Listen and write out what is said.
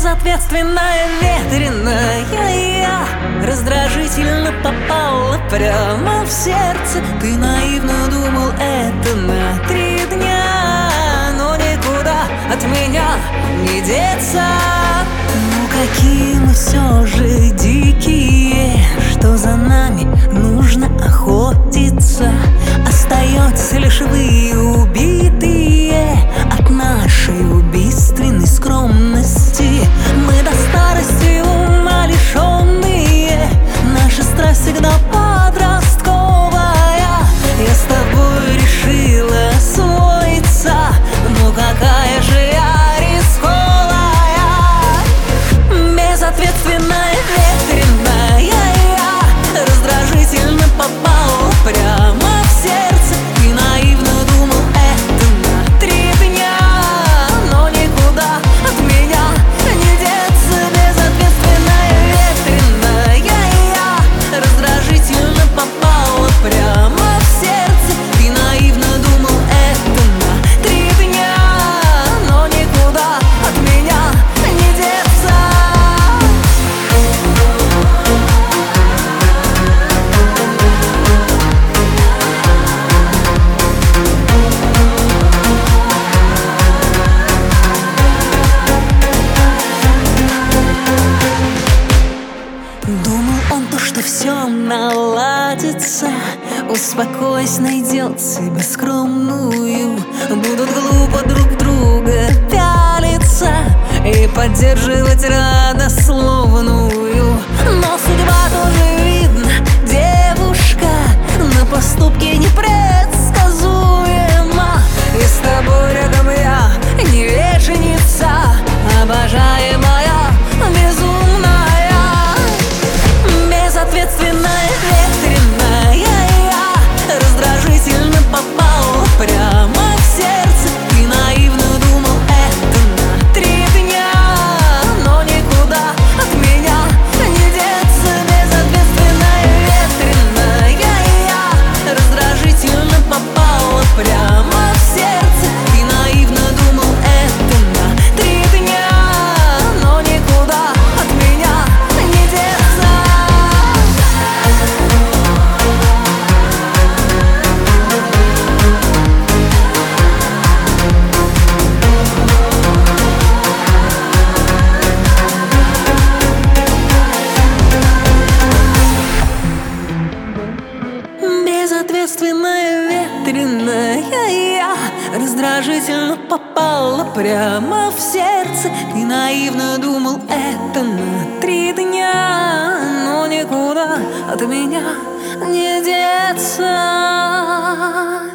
безответственная, ветреная я раздражительно попала прямо в сердце. Ты наивно думал, это на 3 дня, но никуда от меня не деться. Ну какие мы все же дикие, что за нами нужно охотиться. Остается лишь вы, убитые от нашей убийственной скромности. Мы до старости ума лишенные, наша страсть всегда подростковая. Я с тобой решила освоиться, ну какая же я рисковая. Безответственная, ветреная я раздражительно попала прямо в сердце. Ты наивно думал, это на 3 дня, но никуда от меня не деться. Безответственная, ветреная я раздражительно попала прямо в сердце. Ты наивно думал, это на 3 дня, но никуда от меня не деться. Думал он то, что все наладится, успокоясь, найдет себе скромную. Будут глупо друг друга пялиться и поддерживать родословную. Но судьба тоже видна, девушка, на поступки непредсказуема. И с тобой рядом я не вечница, обожаемая, безумная. Безответственная, ветреная я раздражительно попала прямо в сердце. Ты наивно думал, это на 3 дня, но никуда от меня не деться. Безответственная, ветреная я раздражительно попала прямо в сердце. Ты наивно думал, это на 3 дня, но никуда от меня не деться. Безответственная, ветреная я раздражительно попала прямо в сердце. Ты наивно думал, это на 3 дня, но никуда от меня не деться.